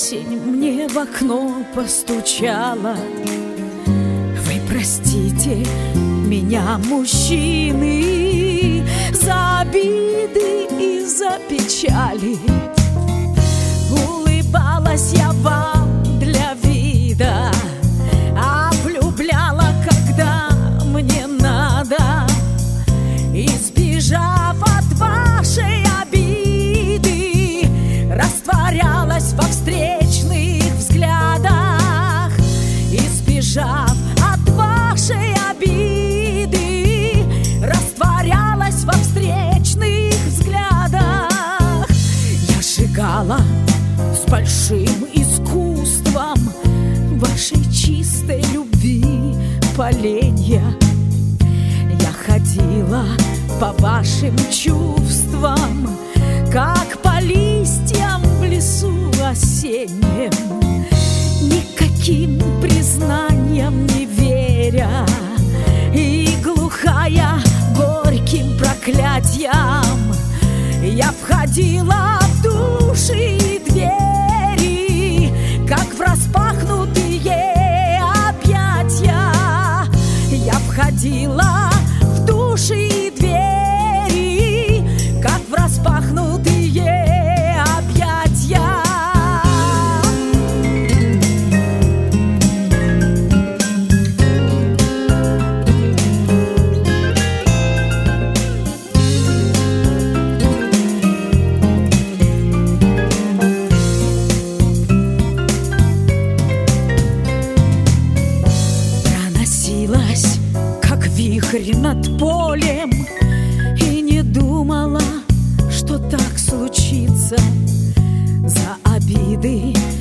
Осень мне в окно постучала. Вы простите меня, мужчины, за обиды и за печали. Улыбалась я вам для вида, а влюбляла, когда мне надо. Избежав от вашей обиды, растворялась во встречных взглядах. Избежав от вашей обиды, растворялась во встречных взглядах. Я сжигала с большим искусством вашей чистой любви поленья. Я ходила по вашим чувствам, как по листьям в лесу осеннем, никаким признаниям не веря, и глухая горьким проклятиям. Я входила в души и двери, как в распахнутые объятия. Я входила в души и двери, как в распахнутые объятия. Проносилась, как вихрь над полем, и не думала, что так случится. За обиды